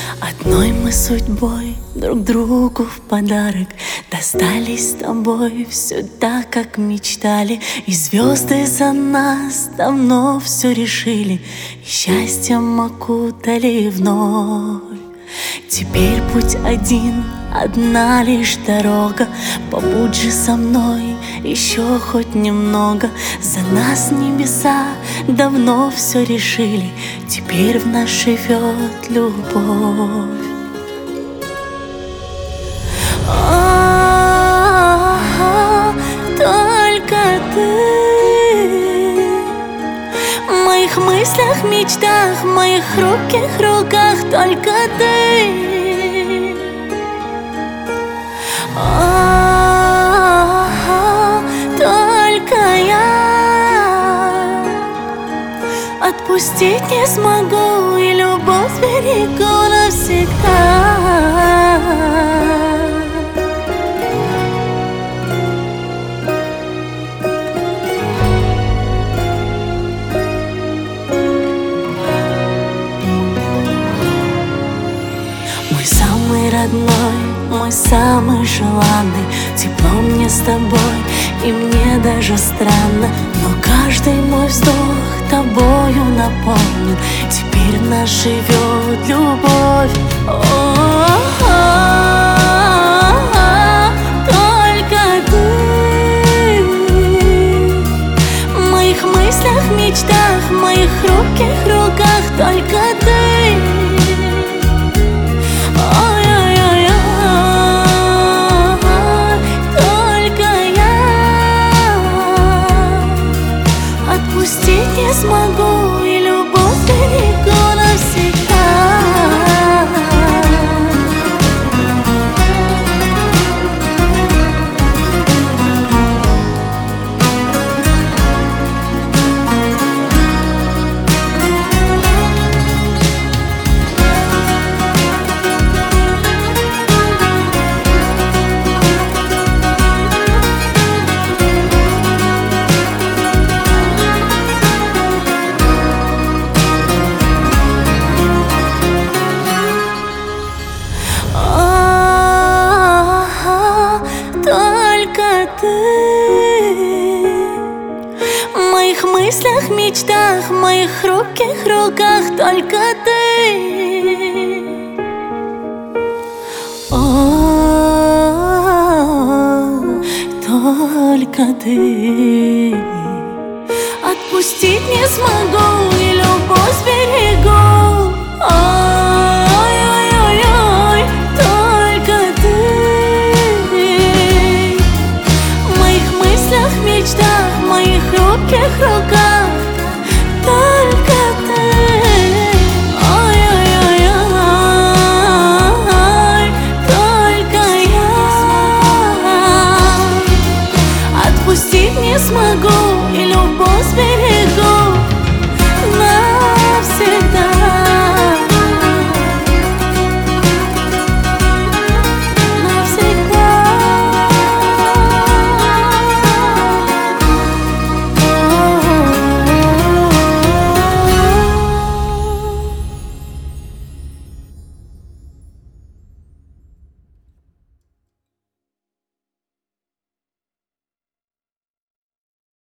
Одной мы судьбой друг другу в подарок достались с тобой все так, как мечтали. И звезды за нас давно все решили, и счастьем окутали вновь. Теперь путь один, одна лишь дорога. Побудь же со мной еще хоть немного. За нас небеса давно все решили, теперь в нас живет любовь. Только ты в моих мыслях, мечтах, в моих хрупких руках. Только ты, только я. Отпустить не смогу, и любовь берегу навсегда. Мой самый родной, мой самый желанный, тепло мне с тобой, и мне даже странно, но каждый мой вздох тобою наполнен. Теперь в нас живет любовь. Только ты в моих мыслях, мечтах, в моих хрупких руках. Только ты. Отпустить не смогу, и любовь берегу навсегда. Только ты в моих мыслях, мечтах, в моих хрупких руках. Только ты, только ты. Отпустить не смогу, и любовь берегу.